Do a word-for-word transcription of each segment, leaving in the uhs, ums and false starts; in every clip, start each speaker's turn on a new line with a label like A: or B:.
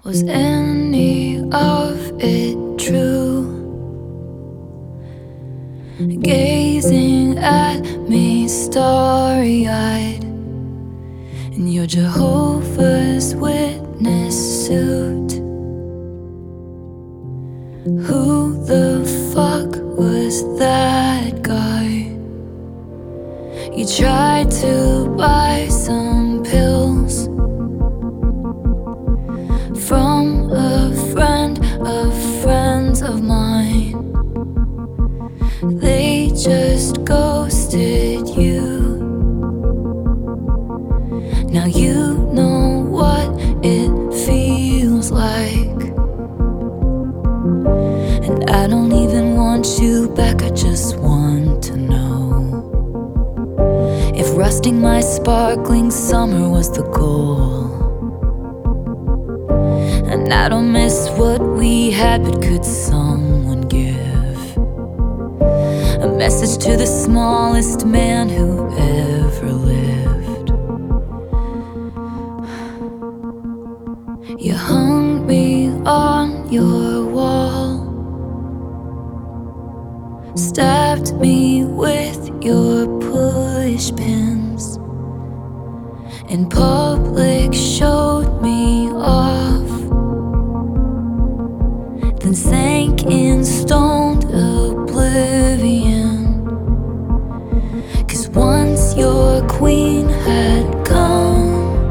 A: Was any of it true? Gazing at me starry-eyed in your Jehovah's Witness suit. Who the fuck was that guy? You tried to buy some pills from a friend of friends of mine. They just ghosted you. Now you know what it feels like, and I don't even want you back, I just want to know if rusting my sparkling summer was the goal. And I don't miss what we had, but could someone give a message to the smallest man who ever lived? You hung me on your wall, stabbed me with your push pins, in public showed me off, then sank in stoned oblivion. Cause once your queen had come,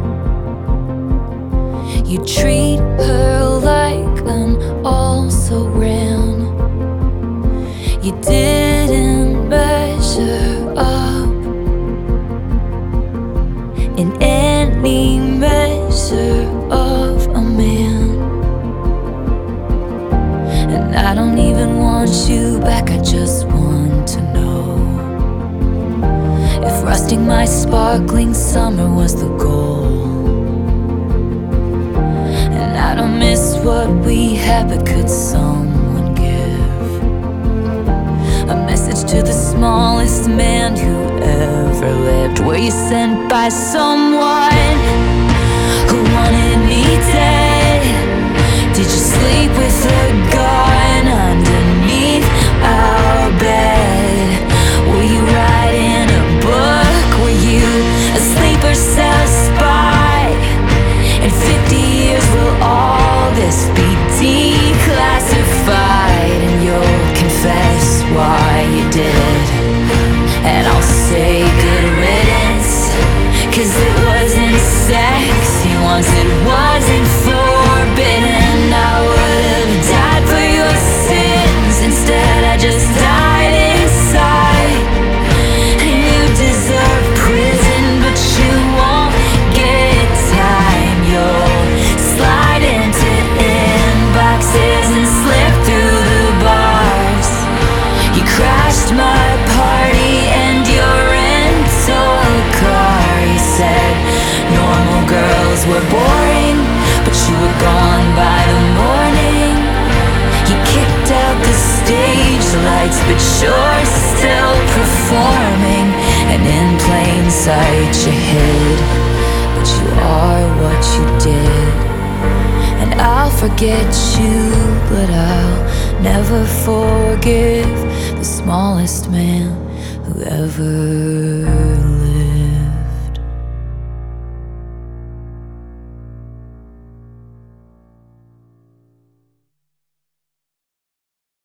A: you treat her like an also-ran. You didn't measure up in any measure of a man. And I don't even want you back, I just want to know if rusting my sparkling summer was the goal. And I don't miss what we had, but could someone give a message to the smallest man who ever lived? Were you sent by someone who wanted me dead? Did you sleep with a gun underneath our bed? Were you writing a book? Were you a sleeper cell spy? In fifty years will all this be declassified, and you'll confess why you did, and I'll say good riddance. Cause it wasn't sexy once it wasn't forbidden. I would've died for your sins, instead I just died inside. And you deserve prison, but you won't get time. You'll slide into inboxes and slip through the bars. You crashed my party and your rental car. You said normal girls were boring, but you were gone by the morning. You kicked out the stage lights, but you're still performing. And in plain sight you hid, but you are what you did. And I'll forget you, but I'll never forgive the smallest man who ever